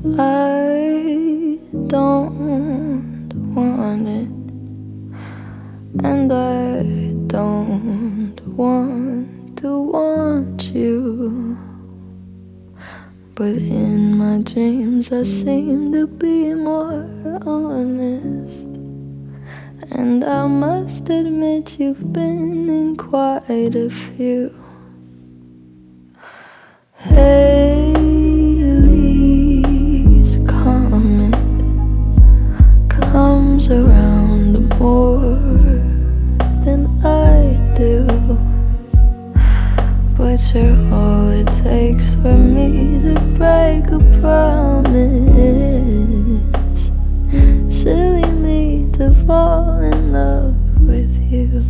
I don't want it, and I don't want to want you. But in my dreams I seem to be more honest, and I must admit you've been in quite a few. Haley's comet comes around more than I do, but you're all it takes for me to break a promise. Silly me to fall in love with you.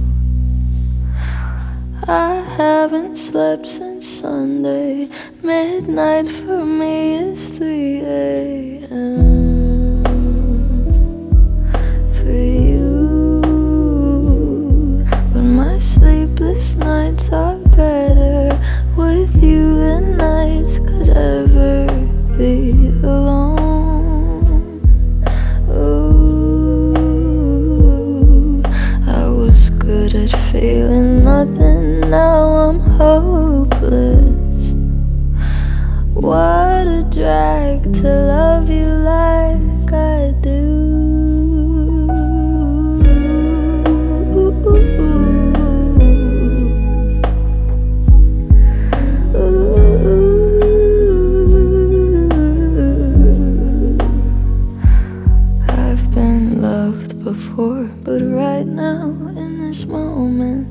I haven't slept since Sunday. Midnight for me is 3 a.m. for you, but my sleepless nights are better with you than nights could ever be alone. Ooh, I was good at feeling nothing, now I'm hopeless. What a drag to love you like I do. I've been loved before, but right now in this moment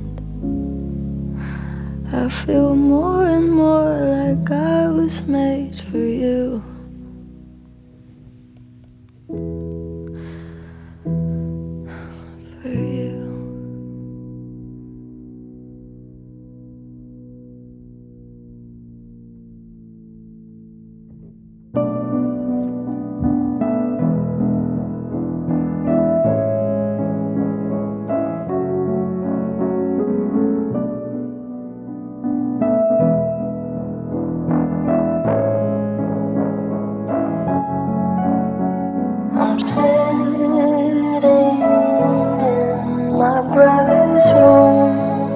I feel more and more like I was made for you. For you. I'm sitting in my brother's room.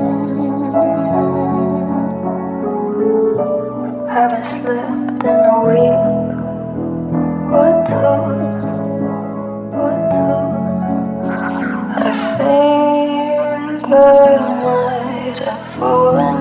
Haven't slept in a week or two. I think I might have fallen